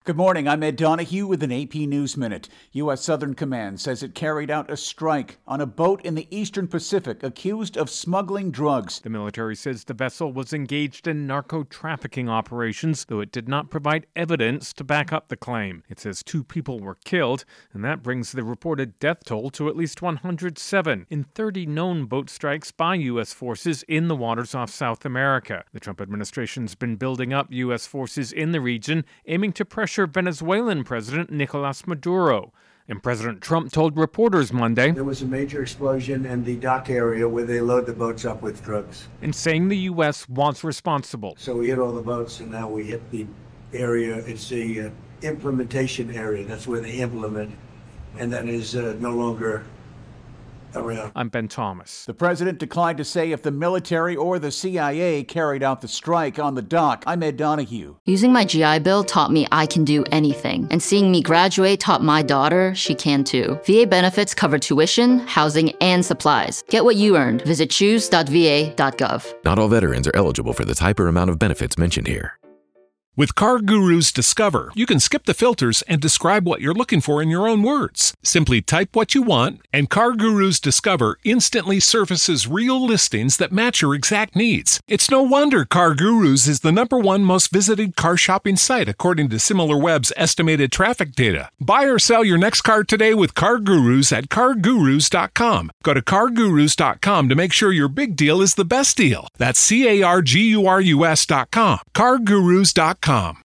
Good morning, I'm Ed Donahue with an AP News Minute. U.S. Southern Command says it carried out a strike on a boat in the Eastern Pacific accused of smuggling drugs. The military says the vessel was engaged in narco-trafficking operations, though it did not provide evidence to back up the claim. It says 2 people were killed, and that brings the reported death toll to at least 107 in 30 known boat strikes by U.S. forces in the waters off South America. The Trump administration's been building up U.S. forces in the region, aiming to pressure Venezuelan President Nicolas Maduro. And President Trump told reporters Monday there was a major explosion in the dock area where they load the boats up with drugs. And saying the U.S. wants responsible. So we hit all the boats, and now we hit the area. It's the implementation area. That's where they implement, and that is no longer around. I'm Ben Thomas. The president declined to say if the military or the CIA carried out the strike on the dock. I'm Ed Donahue. Using my GI Bill taught me I can do anything. And seeing me graduate taught my daughter she can too. VA benefits cover tuition, housing, and supplies. Get what you earned. Visit choose.va.gov. Not all veterans are eligible for the type or amount of benefits mentioned here. With CarGurus Discover, you can skip the filters and describe what you're looking for in your own words. Simply type what you want, and CarGurus Discover instantly surfaces real listings that match your exact needs. It's no wonder CarGurus is the #1 most visited car shopping site according to SimilarWeb's estimated traffic data. Buy or sell your next car today with CarGurus at CarGurus.com. Go to CarGurus.com to make sure your big deal is the best deal. That's CarGurus.com. CarGurus.com.